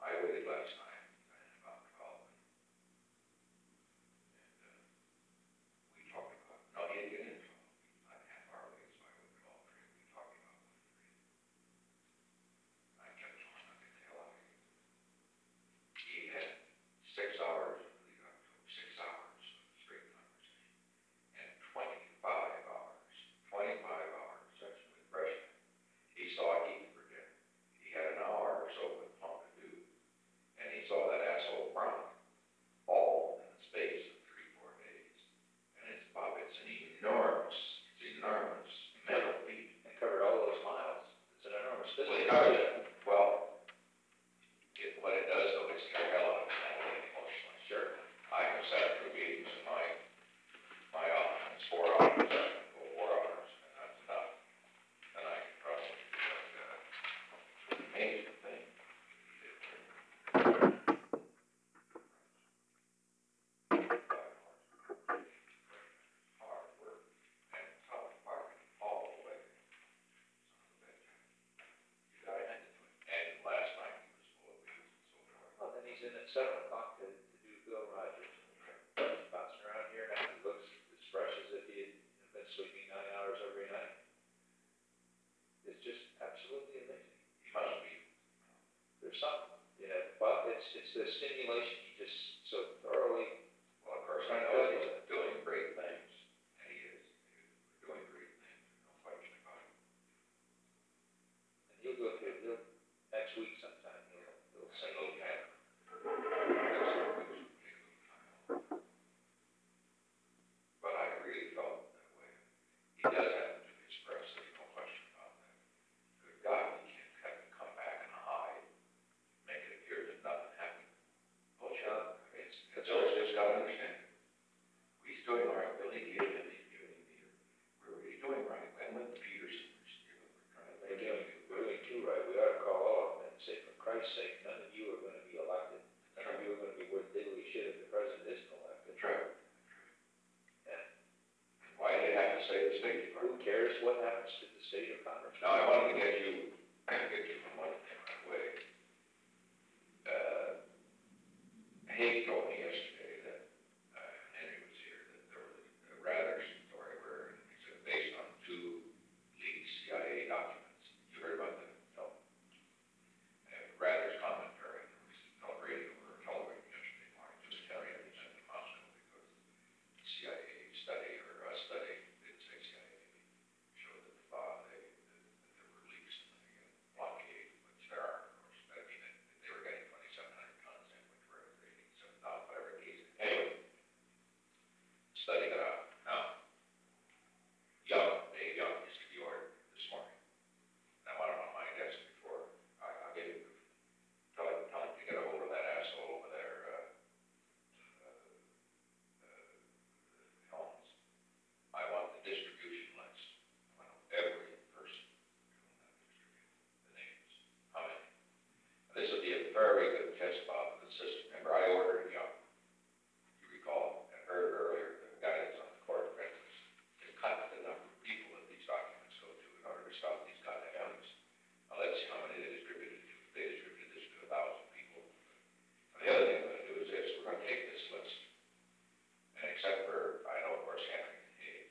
I waited last night, and about to call him, and we talked about, no, he didn't get in trouble. Not half hour away, so I wouldn't call for him. We talked about what I kept trying not to get the hell out of here. He had 6 hours, I believe, 6 hours of straight conversation, and 25 hours session with Brezhnev. He saw Heath for dinner. He had an hour or so with Pompidou, and he saw that asshole Brown, all in the space of 3-4 days. And it's enormous metal feat. And covered all those miles. It's an enormous Well, distance. he covered it. Well, what it does though is scare hell out of me emotionally. Sure. I have sat through meetings in my office, 4 hours, 4 hours, and that's enough. And I can probably do like an amazing thing. Hard work and tough marketing all the way. You gotta hand it to him. And last night he was full of beans and so forth. Well, then he's in at 7 o'clock to do Bill Rogers. He's bouncing around here now. He looks as fresh as if he had been sleeping 9 hours every night. It's just absolutely amazing. He must be. There's something, well, it's the stimulation. He just so thoroughly. Well, of course, I know he's doing great things, and he is. We're doing great things, no question about it. And he'll next week sometime, he'll sing Little it. cat. But I really felt that way. He does have to express, there's no question about that. Good God, he can't have him come back in a high, make it appear that nothing happened. Oh, Chuck, it's always just gotta understand it. He's doing all right, Billy, he's giving Peter. He's doing right, and with Peterson, we're trying to make him do We're doing too right. We ought to call all of them and say, for Christ's sake, none of you are going to be elected. None of you are going to be worth diddly shit if the president isn't elected. That's right. And Why do you have to say the State who Department? cares what happens to the state of Congress? Now, I wanted to get you from one thing right away. Haig told me yesterday that, Henry was here, that there was a Rather story where he said based on 2 leaked CIA documents. You heard about that? No. Rather's commentary, it was on radio or television yesterday morning, just Henry had sent to Moscow because the CIA study, or a study, didn't say CIA, showed that that there were leaks in the blockade, which there are, of course. I mean, they were getting 2,700 tons in, which were 87,000 whatever it is. Anyway, study got out. Now, Dave Young is to be ordered this morning. I want him on my desk before I'll get him. Tell him to get a hold of that asshole over there, Helms. I want the distribution list. I want every person who will not distribute the names. How many? This will be a very good test, Bob, of the system. Remember, I ordered Young. You recall, and heard earlier, the guy that's on the court records, to cut the number of people that these documents go to in order to stop these goddamn alleys. Now, let's see how many they distributed to. They distributed this to 1,000 people. And the other thing we're going to do is this. We're going to take this list, and except for, I know, of course, Henry and Haig,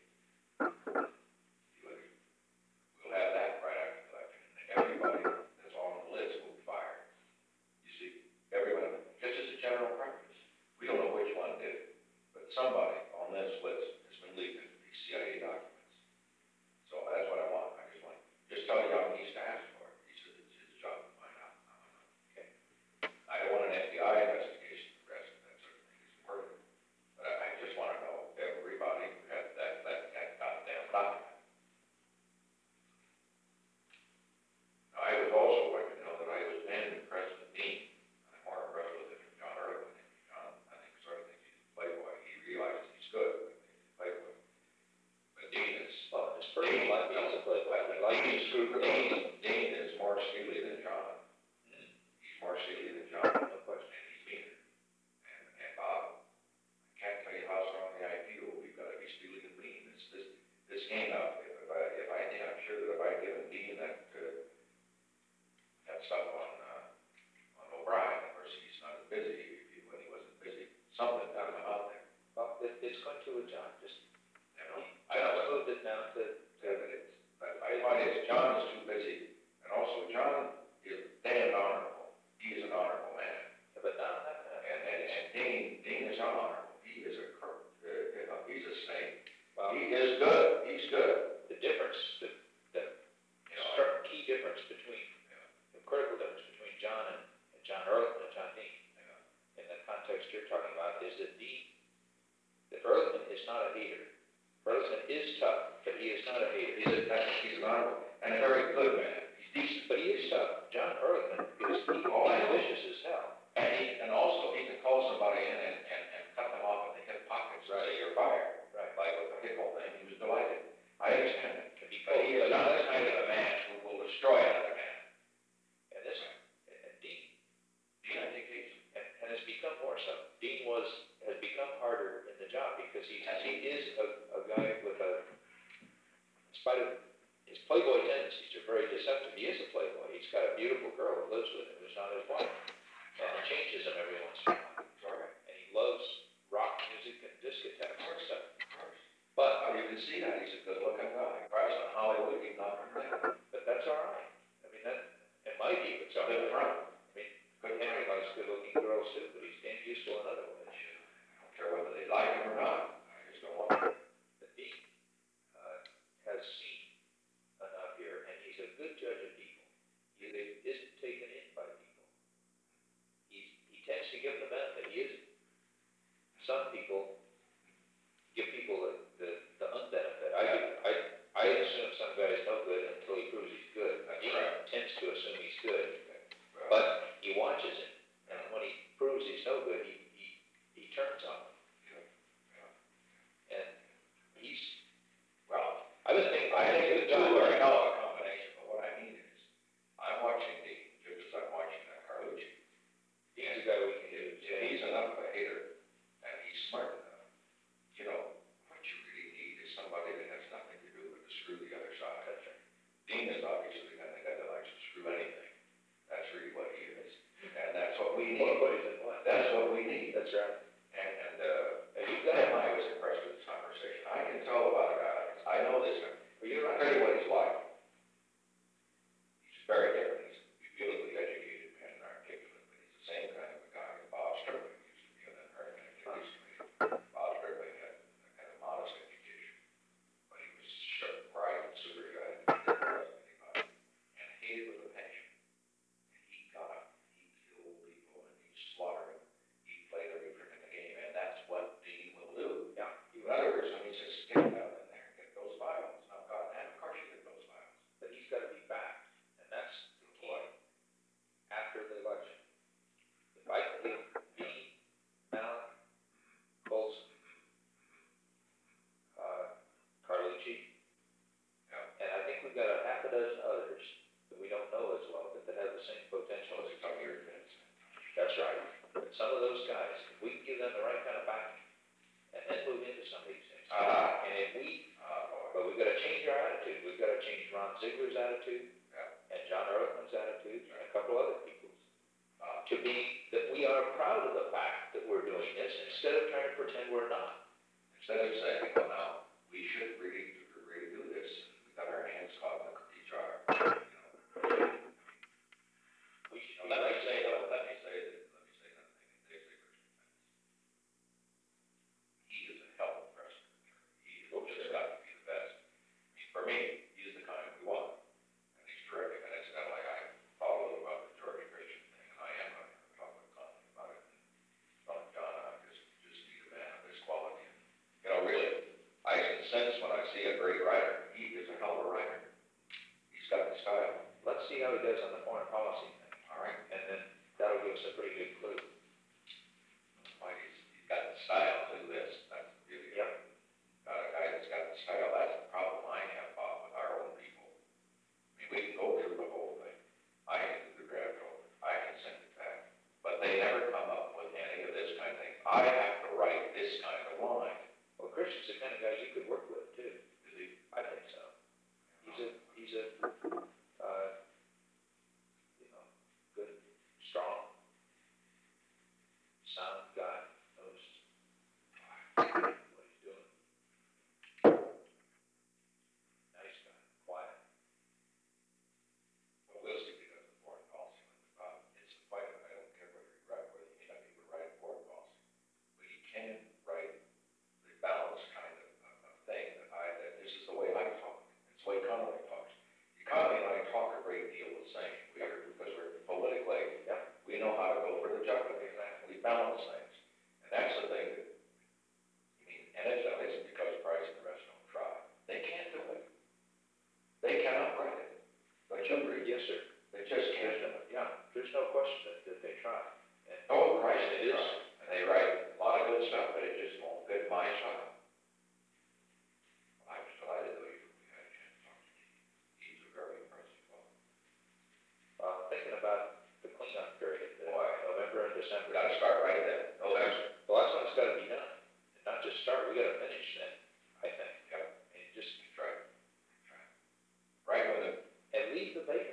we'll have that right after the election. And everybody that's on the list will be fired. You see, everyone, just as a general practice. We don't know which one did it, but somebody on this list has been leaking these CIA documents. So that's what I want. I just tell Young he's to ask for it. It's his job to find out. Okay. I don't want an FBI investigation. The rest of that sort of thing is important. But I just want to know everybody who had that goddamn document. Now, I was also going to know that I was in President Dean. I'm more impressed with him than John Ehrlichman. John, I think, sort of thinks he's a playboy. He realizes he's good, but he's a playboy. But Dean is, Well, his personal life, he's a playboy. Dean is more steely than John. He's more steely than John, no question, and he's meaner. And Bob, I can't tell you how strongly I feel we've got to be steely and mean. This game out, I'm sure that if I had given Dean that stuff on O'Brien, difference, the You know, key difference between, the critical difference between John and John Ehrlichman and John Dean, in the context you're talking about, is that Ehrlichman is not a hater. Ehrlichman is tough, but he is not a hater. he's an honorable, and a very good man, he's decent. But he is tough. John Ehrlichman is vicious as hell. And also, he could call somebody in and cut them off in the hip pockets, and say, you're fired. Right. Like with the Hickle thing, he was delighted. I understand that. But he Oh, is not the kind of a man who will destroy another man. And Dean, I think he's, and has become more so. Dean has become harder in the job because he is a guy with in spite of his playboy tendencies are very deceptive. He is a playboy. He's got a beautiful girl who lives with him who's not his wife. And he changes him every once in a while. sorry. And he loves rock music and discotheques and stuff. But you can see that he's a good-looking guy. Perhaps in Hollywood, he's not from there. But that's all right. I mean, in my view, it's all Good right. front. I mean, Henry likes good-looking girls too, but he's damn useful in other ways. I don't care whether they like him or not. I just don't want him. But Dean has seen enough here, and he's a good judge of people. He isn't taken in by people. He tends to give them the benefit. He isn't. Some people give people the unbenefit. I assume some guy's no good until he proves he's good. He tends to assume he's good, but he watches him, and when he proves he's no good, he turns on him. And he's, Well, I've been thinking, I think the two are a hell of a combination, but what I mean is, I'm watching Dean just as I'm watching that Carlucci. Dean's a guy we can use. He's enough of a hater, and he's smart enough. You know, what you really need is somebody that has nothing to do but to screw the other side. That's right. Dean is obviously the kind of guy that likes to screw anything. That's really what he is, and that's what we need. What is it? What? That's what we need. That's right. And you got him, I was impressed with this conversation. I can tell about a guy, I know this guy, but you're not pretty what he's like. He's very different, he's a beautifully educated man and articulate, but he's the same kind of a guy as Bob Sterling used to be on that American Activities Committee. Bob Sterling had a kind of modest education, but he was sharp, bright, and super guy, and hated with a passion. And he got up, he killed people, and he slaughtered them. He played every trick in the game, and that's what Dean will do. Yeah. In other words, when he says, get down in there, get those files. Now, God, and of course you get those files. But he's got to be back, and that's the key. After the election, if I can get Dean, Mallon, Colson, Carlucci, and I think we've got a half a dozen others that we don't know as well, but that have the same potential. Those are some of your kids. That's right. But some of those guys, if we can give them the right kind of backing, and then move into some of these things. And if but we've got to change our attitude. We've got to change Ron Ziegler's attitude, and John Ehrlichman's attitude, and a couple other people's, to be that we are proud of the fact that we're doing this instead of trying to pretend we're not. Instead of saying, well, now, we should really do this, and we got our hands caught in the cookie jar. We should be Let me like, say something in Dave Ziegler's defense. He is a hell of a president. He has just got to be the best. I mean, for me, he's the kind we want, and he's terrific. And incidentally, I follow about the George Christian thing, and I am going to talk with Conley about it. And from John, I just need a man of this quality. And, you know, really, I can sense when I see a great writer, he is a hell of a writer. He's got the style. let's see how he does on the foreign policy thing, All right. and then that'll give us a pretty good clue. Why he's got the style to do this. That's really Yep. got a guy that's got the style. That's the problem I have, Bob, with our own people. I mean, we can go through the whole thing. I can do the draft over. I can send it back. But they never come up with any of this kind of thing. I have to write this kind of line. Well, Christian's the kind of guy you could work with too. Is he? I think so. He's a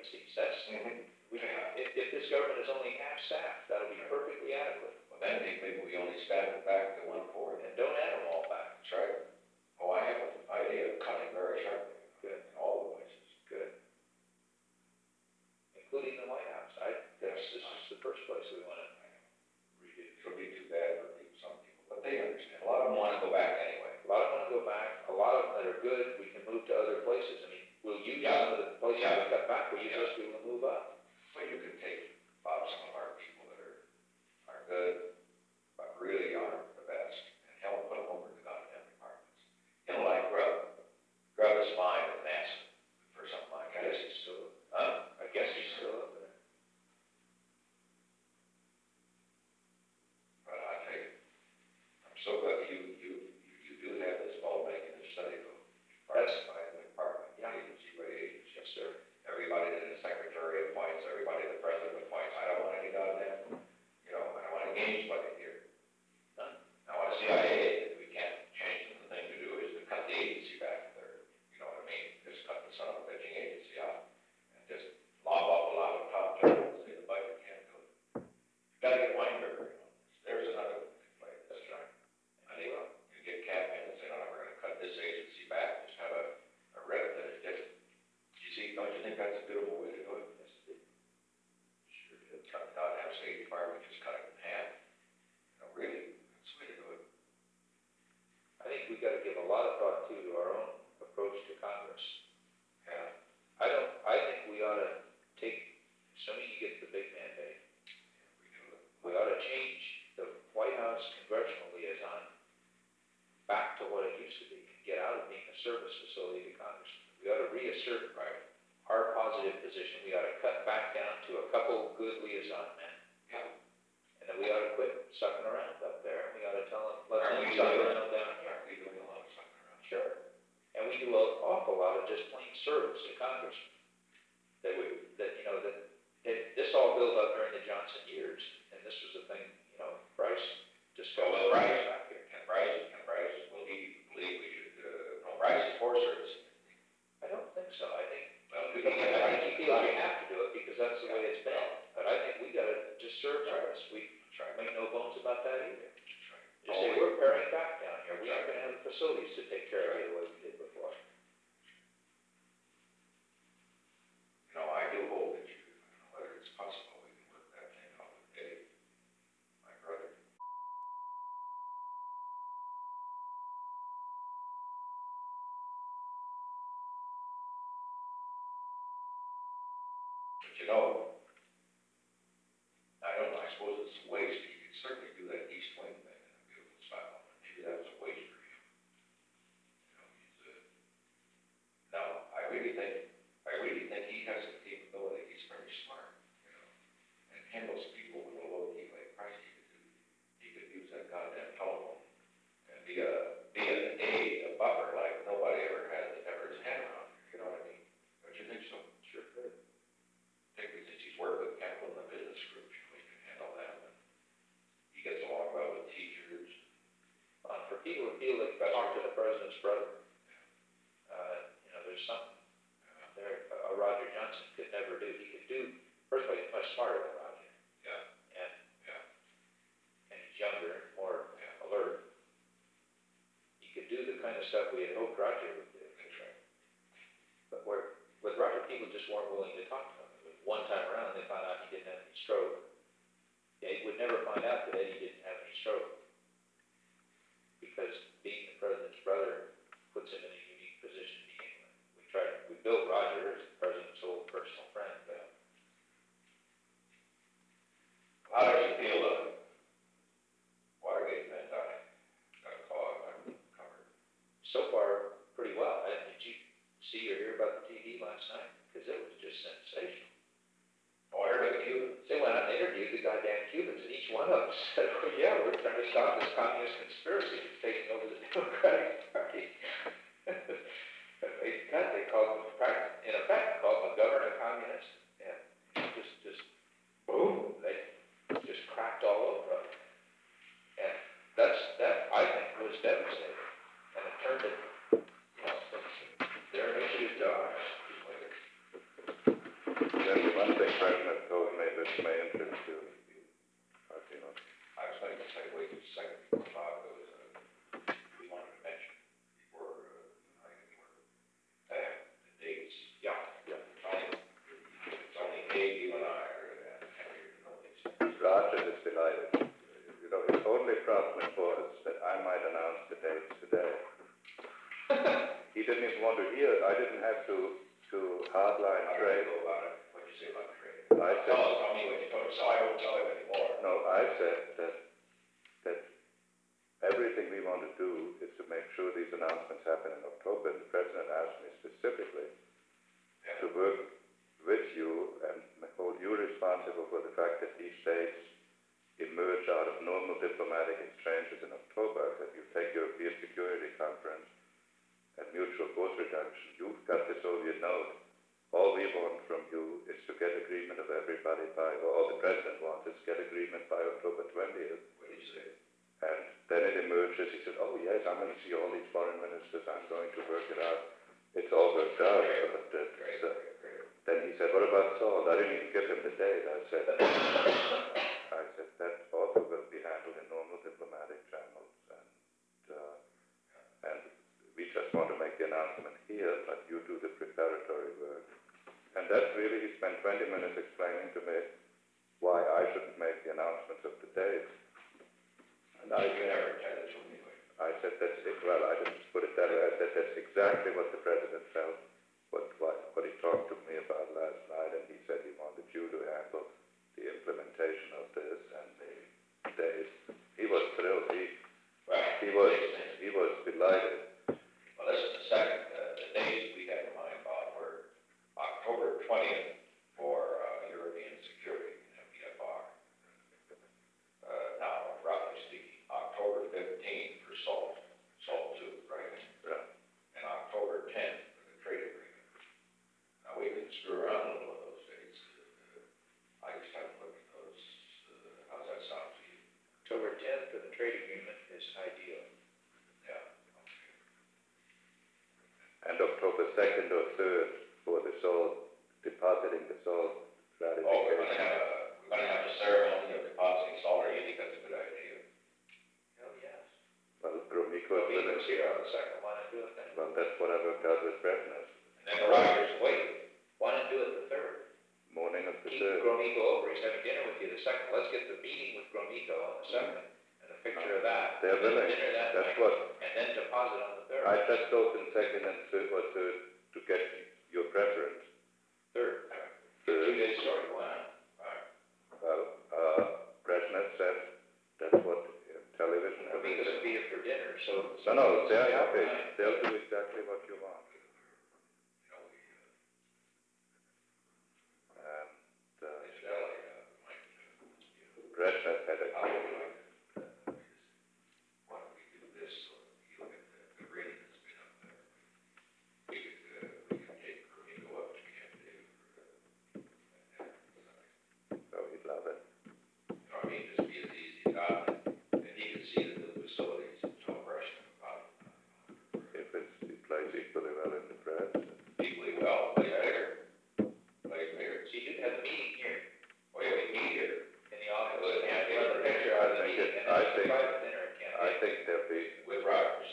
vacancies, that's, Mhm. if this government is only half-staffed, that'll be perfectly adequate, Well, then maybe we only staff it back to 1/4. and don't add them all back. That's right. Oh, I have an idea of cutting very sharply. Good. In all the places. Good. Including the White House, this is the first place we wanna redo. It'll be too bad for some people, but they understand. A lot of them want to go back anyway. A lot of them wanna go back, a lot of them that are good, we can move to other places, I mean, we'll use some of the places Yeah. we cut back, we'll use those people to move up. Well, you can take, Bob, some of our people that are good, but really aren't the best, and help put them over to goddamn departments. You know, like Grub. Grub is fine at NASA for something like I that. guess he's still, Huh? I guess he's still up there. But I tell you, I'm so glad you do have this ball making this study though. That's- By the department, Yeah. agency by agency. Yes, sir. Everybody that the secretary appoints, everybody the president appoints. I don't want any goddamn, I don't want any games played here. None. I want a CIA that we can't change, and the thing to do is to cut the agency back there. You know what I mean? Just cut the son of a bitching agency out and just lob off a lot of top jobs and say the budget can't do it. You gotta get Weinberger, There's another one to play. That's right. I think you get Capman and say, no, we're gonna cut this agency back, just have a rep that is just, you see, don't you think that's a beautiful way to do it? Yes, it sure did. Cut the goddamn State Department, just cut it in half. Really, that's the way to do it. I think we gotta give a lot of thought too to our own approach to Congress. Yeah. I think we ought to take, assuming you get the big mandate, We do it. we ought to change the White House congressional liaison back to what it used to be, get out of being a service facility to Congress. We ought to reassert our positive position, we ought to cut back down to a couple good liaison men. Yeah. And then we ought to quit sucking around up there, and we ought to tell them, let Aren't them we suck doing around down here. Aren't we doing a lot of sucking around? Sure. And we do an awful lot of just plain service to Congress. This all built up during the Johnson years, and this was the thing, Bryce discussed. So will Bryce, will he believe we should, no, Bryce is for service. I don't think so, I think Well, he feels we have to do it because that's the way it's been, but I think we gotta just serve service, we make no bones about that either. Just say, we're paring back down here, we aren't gonna have the facilities to take care of you the way we did before. I do hope that whether it's possible, we can work that thing out with Dave, my brother. But I don't know, I suppose it's a waste, you could certainly do that East Wing thing in a beautiful style, maybe that was a waste for him. Now, I really think he has the capability, he's very smart, and handles people with a low key like Price, he could use that goddamn telephone and be an aide, a buffer like nobody ever had his hand around, you know what I mean? Don't you think so? Sure could. Particularly since he's worked with Campbell in the business group, he can handle that, and he gets along well with teachers. For people who feel like talk to the president's brother, there's something there Roger Johnson could never do. He could do, first of all, he's much smarter than Roger. Yeah. And he's younger, more alert. He could do the kind of stuff we had hoped Roger would do. That's right. But with Roger, people just weren't willing to talk to him. One time around, they found out he didn't have any stroke. They would never find out that Eddie didn't have any stroke. Because being the president's brother puts him in a unique position to begin with. We built Roger as the president's old personal friend, but How does he feel Watergate then died? Got a call, covered. so far, pretty well. Did you see or hear about the TV last night? Because it was just sensational. Oh, I heard the Cubans. They went out and interviewed the goddamn Cubans, and each one of them said, "Oh yeah, we're trying to stop this communist conspiracy that's taking over the Democratic Party." They called him, in effect, called McGovern a communist, and just boom, they just cracked all over them. And that I think was devastating, and it turned it, from their initiative to ours. want to hear. I didn't have to hardline How do trade. you go about it? What'd you say about trade? I said, Tell me what you told, so I won't tell him anymore. no, I said that everything we want to do is to make sure these announcements happen in October. And the President asked me specifically to work with you and hold you responsible for the fact that these states emerge out of normal diplomatic exchanges in October, that you take European Security Conference and mutual force reduction. You've got the Soviet note. All we want from you is to get agreement of everybody by, or all the President wants is get agreement by October 20th. What did you say? And then it emerges, he said, oh yes, I'm going to see all these foreign ministers, I'm going to work it out. It's all worked out. But Great. then he said, what about Salt? I didn't even give him the date. I said, that also will be handled in normal diplomatic channels. And we just want to make the announcement here, but you do the preparatory work. And that's really, he spent 20 minutes explaining to me why I shouldn't make the announcements of the dates. And You never intended to anyway. I said, that's it. Well, I didn't put it that way. I said, that's exactly what the President felt, what he talked to me about last night, and he said he wanted you to handle the implementation of this and the days. He was thrilled. He was delighted. Well, this is the second, the days we had in mind, Bob, were October 20th for European security, FDFR. Now, roughly speaking, October 15th for SALT 2, right? Right. And October 10th for the trade agreement. Now, we can screw around a little with those dates. I just haven't looked at those. How's that sound to you? October 10th for the trade agreement is ideal. Yeah. And October 2nd or 3rd for the salt, depositing the salt ratification. Oh, we're gonna have a ceremony of depositing salt. You think that's a good idea? Hell yes. Well, Gromyko Well, is he willing. was here on the second, why not do it then? Well, that's what I worked out with Brezhnev. And then the Rogers wait. Why not do it the third? Morning of the Keep 3rd. Gromyko over, he's having dinner with you the second, let's get the meeting with Gromyko on the second, and a picture of that. They're and then willing. Dinner that That's night, what and then deposit on the third. I just opened second and third or third to get your preference. Third. 2 Third. days short, why not? Well, Brezhnev said that's what television. Gromyko will be here for dinner, so. No, they're happy. They'll do exactly what you want. And Brezhnev had a Why don't we do this, so you look at the rating that's been up there. We could take Gromyko up to Camp David so he'd love it. I mean, just be as easy as that, and he could see the new facilities, no question about it. If it plays equally well in the press. Equally well, play bigger. So you have the meeting here, Oh, yeah, we meet here. in the office, Well, and yeah, you have a picture of the meeting, and I then think- private dinner at Camp I David. think there'll be. With Rogers.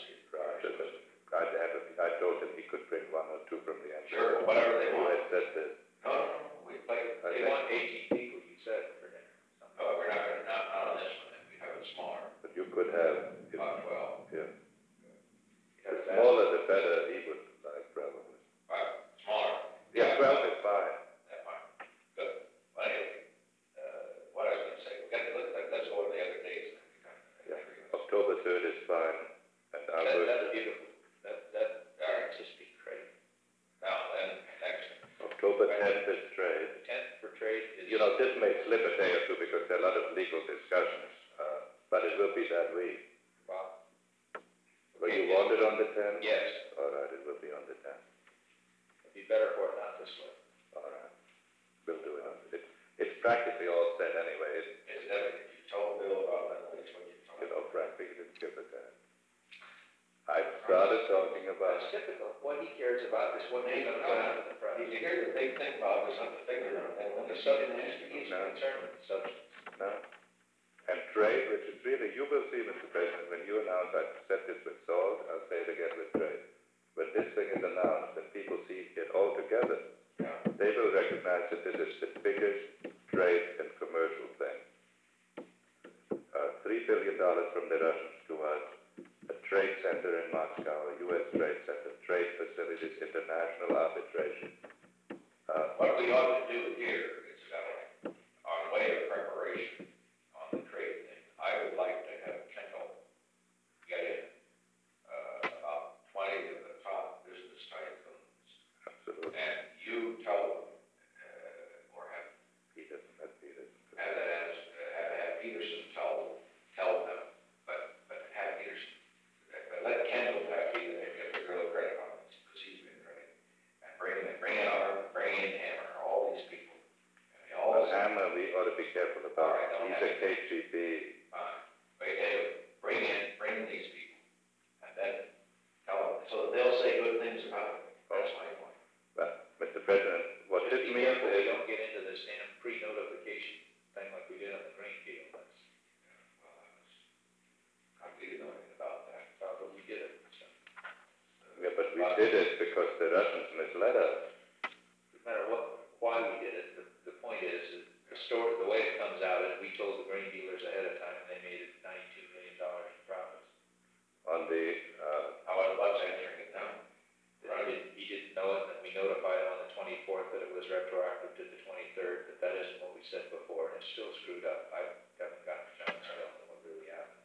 I told him he could bring one or two from the end. Sure, whatever they want. I said that. No, we play. They want 18 people, you said, for dinner. No, we're not gonna, not on this one, we have it smaller, But you could have, about 12. yeah. Because The that's- smaller the better, he would like probably. Smaller. Yeah, 12 is fine. That's fine. Good. Well, anyway, what I was gonna say, let's go over the other days. Yeah. October 3rd is fine. And I'll That's work beautiful. That just be great. Now, then, next, October 10th is trade. 10th for trade is. You know, this may slip a day or two because there are a lot of legal discussions, but it will be that week. Wow. Will you want it on the 10th? Yes, All right, it will be on the 10th. it'd be better for it not to slip. All right. We'll do it on the 10th. It's practically all set anyway. is everything, you told Bill about that, that's what you told You him. know, frankly, he didn't give a damn. I started talking about, That's typical. What he cares about is what he's going to put out in the press. Did you hear the big thing, Bob, was not the figure, and when The the subject, subject he's No. concerned with the subject. no, and trade, which is really, you will see, Mr. President, when you announce, I said this with salt, I'll say it again with trade. When this thing is announced and people see it all together, they will recognize that this is the biggest trade and commercial thing. $3 billion from the Russians to us, a trade center in Moscow, a U.S. trade center, trade facilities international arbitration. What we ought to do here is, on way of preparation on the trade thing, I would like to have Kendall get in, about 20 of the top business tycoons, Absolutely. and you tell them, or have Peterson, that's Peterson. have Peterson tell them, but have Peterson, but let Kendall have Peterson get the real credit on this, because he's been great. And bring in Arm, bring in Hammer, all these people. And they all Well, Hammer, we ought to be careful about. All right, don't He's have a KGB. but anyway, bring in these people, and then tell them, so that they'll say good things about it. That's my point. Well, Mr. President, what this Just be means careful we is, don't get into this damn pre-notification thing like we did on the green deal. That's, Well, I really know anything about that. but we did it, so. yeah, but we did it because the Russians misled us. No matter why we did it, the point is, that the story, the way it comes out is we told the grain dealers ahead of time and they made it $92 million in profits. On the, How about Butts answering it now? He didn't know it, and we notified him on the 24th that it was retroactive to the 23rd, but that isn't what we said before, and it's still screwed up. I haven't gotten a chance, I don't know what really happened.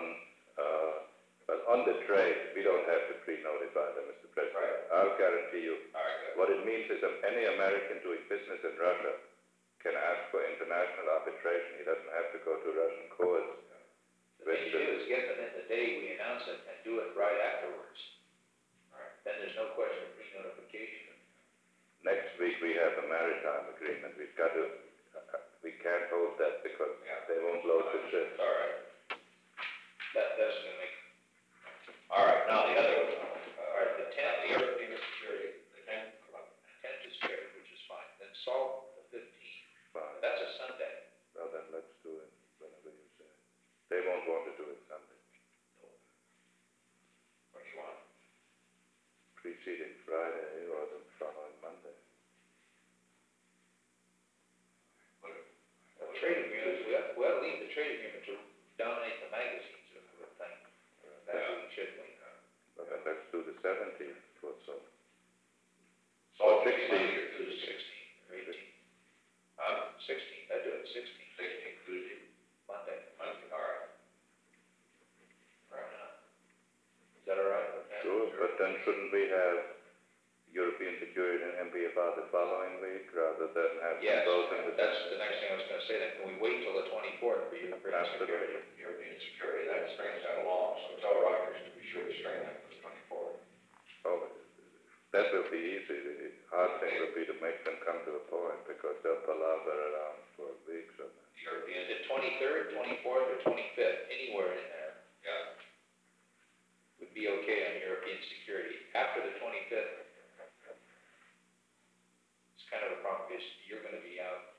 well, on the trade, we don't have to pre-notify them, Mr. President. Right. I'll guarantee you, All right, good. what it means is that any American doing business in Russia can ask for international arbitration. He doesn't have to go to Russian courts. The thing to do is get them in the day we announce it and do it right afterwards. Right. Then there's no question of pre-notification. Next week, we have a maritime agreement. We've got to, we can't hold that because Yeah. they won't load the ships. All right. That's gonna make, All right, now the other one. all right, the 10th, The European security, the 10th. 10th is fair, which is fine. Then solve the 15th. Fine. That's a Sunday. Well, then let's do it whenever you say. They won't want to do it Sunday. What do you want? Preceding Friday or the following Monday. Well, trade agreements, we ought to leave the trade agreement to dominate the magazines, I would think. That's what we should, Well, then let's do the 17th or so. So 16th. Monday or Tuesday, 16th or 18th. 16th, I do it 16th, 16th, Tuesday, Monday. Monday, all right. Right now. Is that all right? Sure, but then shouldn't we have European security and MPFR the following week rather than have them Yes, both in the... that's the next thing I was gonna say, then can we wait till the 24th for you to bring security? European security, that strings that along, so tell Rogers to be sure to string that for the 24th. Oh, that will be easy. The hard thing will be to make them come to a point because they'll palaver around for weeks or The European, Is it 23rd, 24th, or 25th, anywhere in there yeah, would be okay on European security. After the 25th, it's kind of a problem, because you're gonna be out.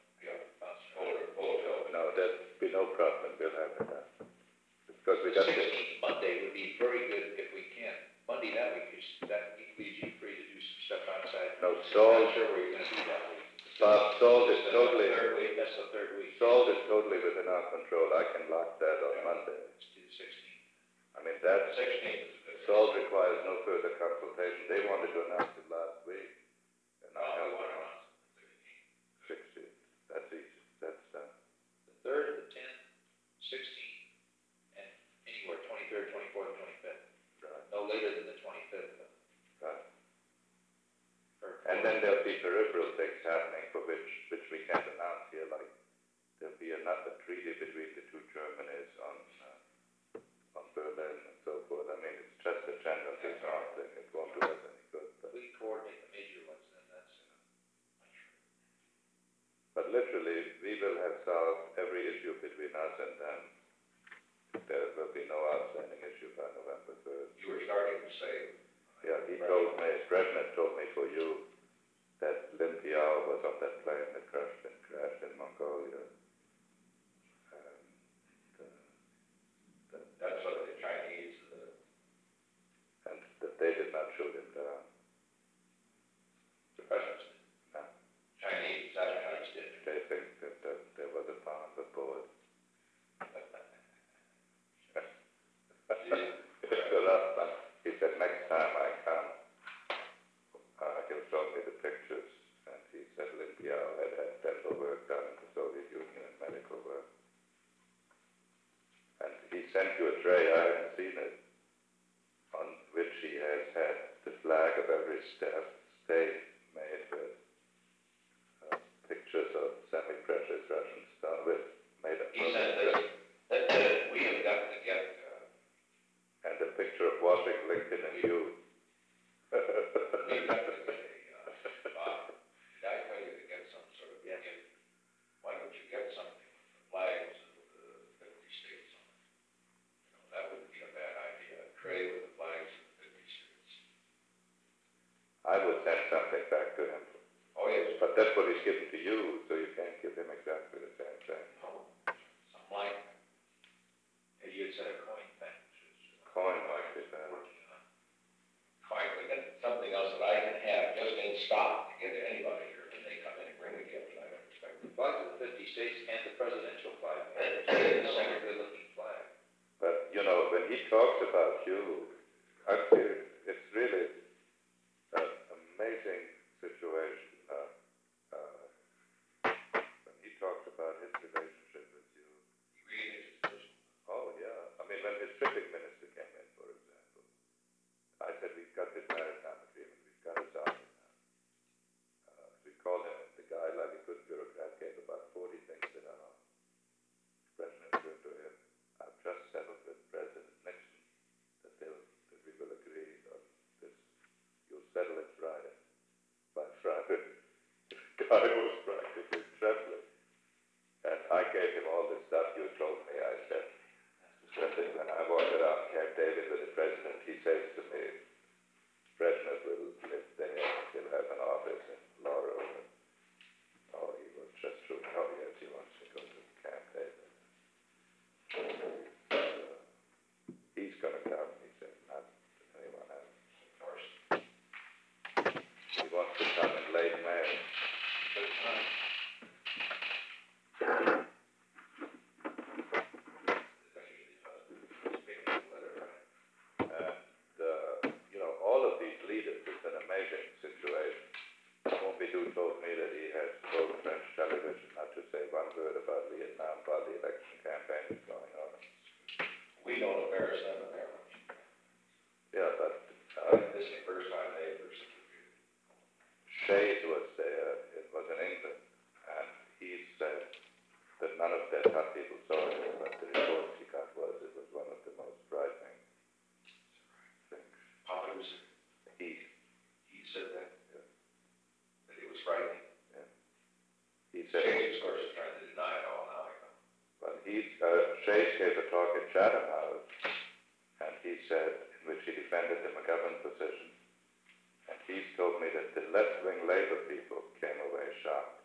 No, there'd be no problem. We'll have it done. Because we got to... 16th Monday would be very good if we can. Monday that week, that week leaves you free to do some stuff outside. No, I'm Saul, not sure where you're gonna be that week. Bob, Saul is That's totally... the third week, that's the third week. Salt is totally within our control. I can lock that on Monday. Let's do the 16th. I mean, that, 16th is good. Salt requires no further consultation. They wanted to announce it last week. And I No, we have want to announce the 16th. 16th. That's easy. That's done. The 3rd, the 10th, 16th, and anywhere, 23rd, 24th, 25th. Right. No later than the 25th. Right. Or- And then there'll be peripheral things happening for which we can't announce here, like there'll be another treaty between the two Germanys on Berlin and so forth. I mean, it's just a general disarm thing. It won't do us any good. We can coordinate the major ones, then that's, But literally, we will have solved every issue between us and them. There will be no outstanding issue by November 3rd. You were starting to say. Yeah, he told me, Brezhnev told me for you, that Lim Piao was on that plane that crashed in Mongolia. That's what the Chinese, And that they did not shoot him down. the Russians, No, Chinese, Chinese Chinese did. they think that there was a bomb aboard. It's a rough one. He said, next time I come, stay made with pictures of semi-precious Russian stone made up. He said that we have got to get, and a picture of washing Lincoln and you. we've got to get Bob, did I tell you to get some sort of gift? Why don't you get something with the flags of the 50 states on it? You know, that wouldn't be a bad idea, a tray with the flags of the 50 states. I would send something back to him. Oh, yes, But that's what he's given to you, so you can't give him exactly the same thing. something like that. And you had said a coin thing, which is. Coin might be better. Working on. Fine, we get something else that I can have just in stock to give to anybody here when they come in and bring a gift, and I don't expect The flags of the 50 states and the presidential flag. It It's is. a good looking flag. But, you know, when he talks about you, I feel it's really an amazing situation. When he talks about his relationship with you. He really is personal. Oh, yeah. I mean, when his shipping minister came in, for example, I said, we've got this maritime agreement, we've got to sign it now. We called him, the guy, like a good bureaucrat, gave about 40 things that our president wrote to him. I've just settled with President Nixon that we will agree on this. You'll settle it Friday. By Friday, the guy was practically trembling. And I gave him all this stuff you told me. I said, when I walked around Camp David with the president, he says to me, Brezhnev will live there, he'll have an office in Laurel. And, oh, he was just true. Oh, yes, he wants to go to Camp David. He's going to come, he said, not anyone else. Of course. He wants to come in late May. Good time. And, you know, all of these leaders, it's an amazing situation. Pompidou told me that he has told French television not to say one word about Vietnam while the election campaign is going on. We don't embarrass them in their election. Yeah, but This is the first time they ever substituted. Shays was there, it was in England, and he said that none of their top people saw it, but the reports he got was it was one of the most frightening things. Pompidou said, He he said that, Yeah. that it was frightening. He said, Shays, of course, is trying to deny it all now, you know. well, Shays gave a talk at Chatham House, and he said, in which he defended the McGovern position, and he's told me that the left-wing Labour people came away shocked.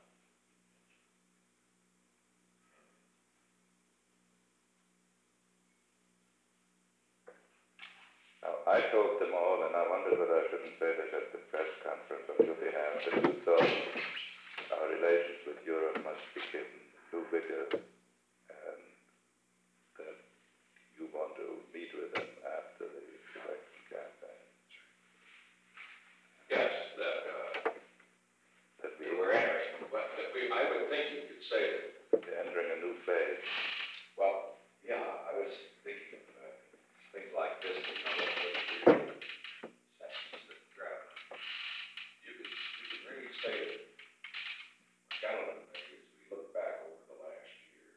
Now, I told them all, and I wondered whether I shouldn't say this at the press conference on your behalf, that you thought our relations with Europe must be given due vigor, and that you want to meet with them after the election campaign. Yes, That we were interested, but I would think you could say that. we're entering a new phase. Well, yeah, I was thinking of things like this, you know, sections that travel. You could really say that, gentlemen, as we look back over the last year,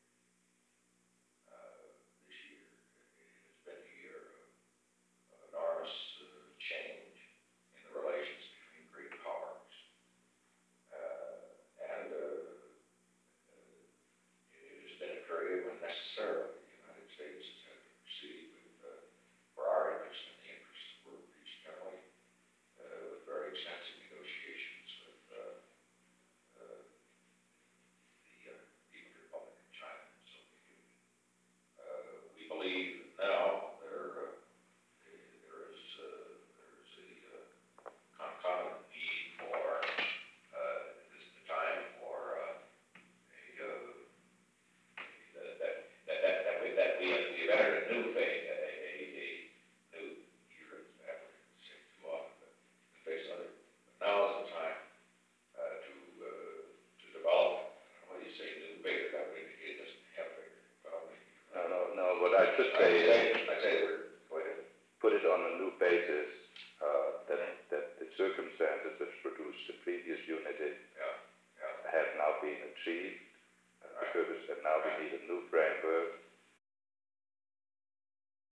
this year, it has been a year of enormous change in the relations between great powers. And it has been a period when necessarily the United States has had to proceed with, for our interest and the interests of world peace generally, with very extensive negotiations with the People's Republic of China and Soviet Union. We believe now there is a concomitant need for, this is the time for that we've entered a new phase, a new year, as I would say too often, but face on it. Now is the time to develop, what do you say, new vigor, that way it doesn't have vigor. Well, No, what I should say is, I say we're, go ahead. put it on a new basis, that it's circumstances which produced the previous unity yeah, have now been achieved, Right. and now we need a new framework